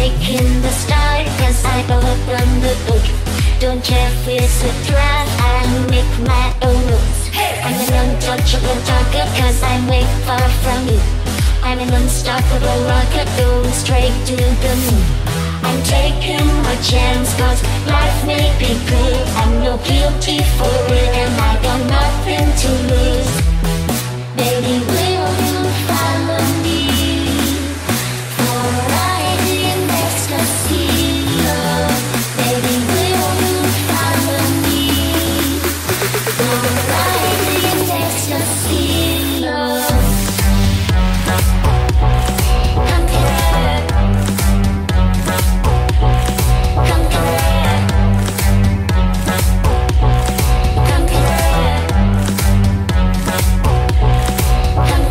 taking the start, cause I open the book. Don't care if it's a draft, I make my own rules. I'm an untouchable target, cause I'm way far from you. I'm an unstoppable rocket going straight to the moon. I'm taking my chance, cause life may be good. I'm no guilty for it, and I got nothing to lose. Baby, will you follow me for a ride in ecstasy? Baby, will you follow me for a ride in ecstasy? Come here, come here, come here, come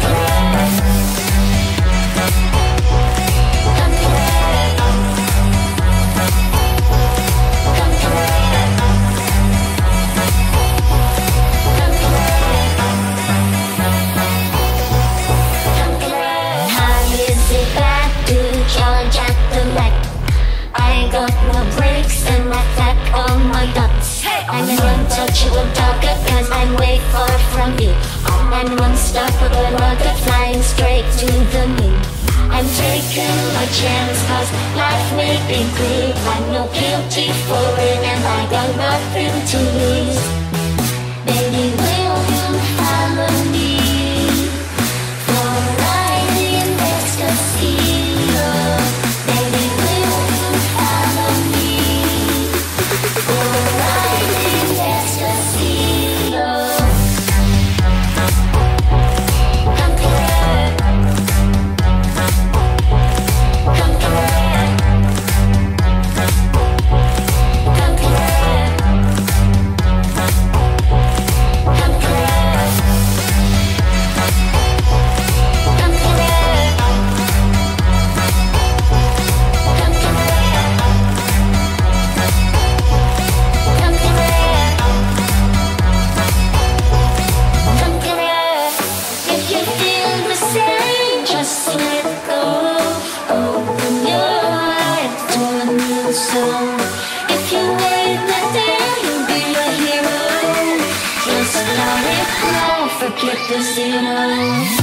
I got no brakes and my back on my guts. I'm an untouchable target, cause I'm way far from you. I'm an unstoppable rocket flying straight to the moon. I'm taking my chance, cause life may be good. I'm no guilty for it, and I got nothing to lose. Baby, will you follow me for a ride in ecstasy? Baby, will you follow me for a ride in ecstasy? Come here, come here, come here, come here, come here, come here. If you feel the same, just let go. Open your heart to a new song. If you wait, then you'll be a hero. Just let it flow, forget the zero.